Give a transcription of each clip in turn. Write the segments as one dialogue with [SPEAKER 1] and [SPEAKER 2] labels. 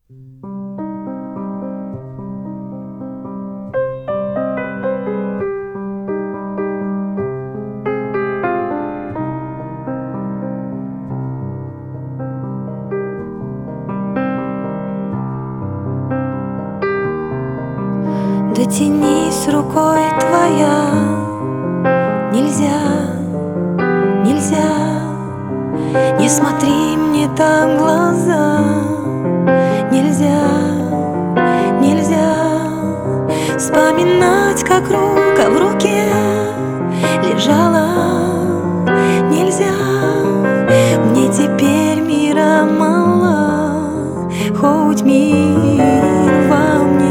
[SPEAKER 1] Дотянись рукой твоя, нельзя, нельзя. Не смотри мне так в глаза, нельзя, нельзя. Вспоминать, как рука в руке лежала, нельзя. Мне теперь мира мало, хоть мир во мне.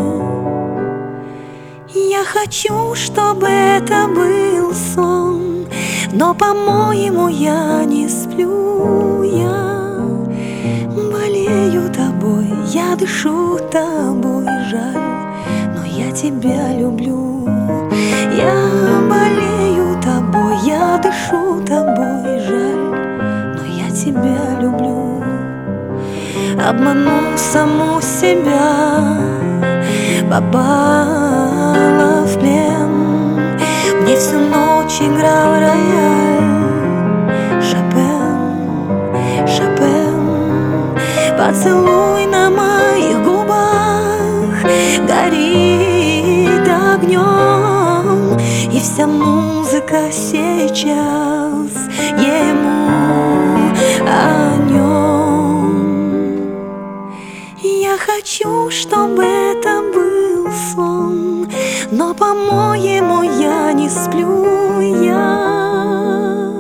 [SPEAKER 1] Я хочу, чтобы это был сон, но, по-моему, я не сплю. Я болею тобой, я дышу тобой, жаль, но я тебя люблю. Я болею тобой, я дышу тобой, жаль, но я тебя люблю. Обману саму себя, попала в плен. Мне всю ночь играл рояль, Шопен, Шопен. Поцелуй на моих губах горит огнем, и вся музыка сейчас ему о нем. Я хочу, чтобы это был сон, но, по-моему, я не сплю. Я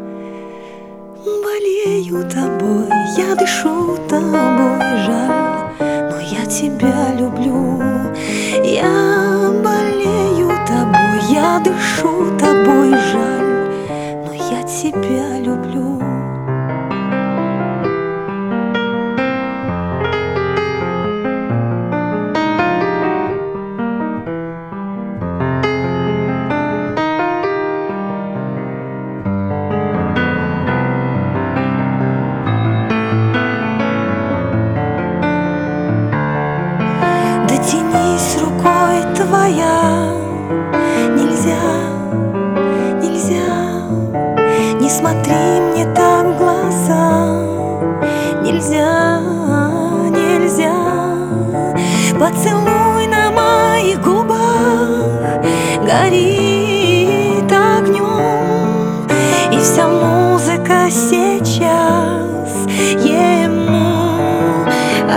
[SPEAKER 1] болею тобой, я дышу тобой, жаль, но я тебя люблю. Я болею тобой, я дышу тобой, жаль, но я тебя люблю. Дотянись рукой твоя, нельзя, нельзя. Не смотри мне так в глаза, нельзя, нельзя. Поцелуй на моих губах горит огнем, и вся музыка сейчас ему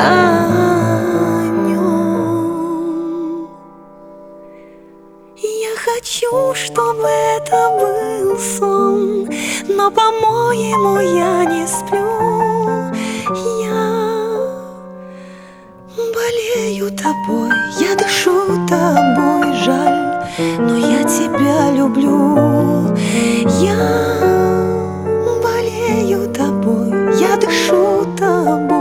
[SPEAKER 1] о нем. Я хочу, чтобы это был сон, но, по-моему, я не сплю. Я болею тобой, я дышу тобой, жаль, но я тебя люблю. Я болею тобой, я дышу тобой.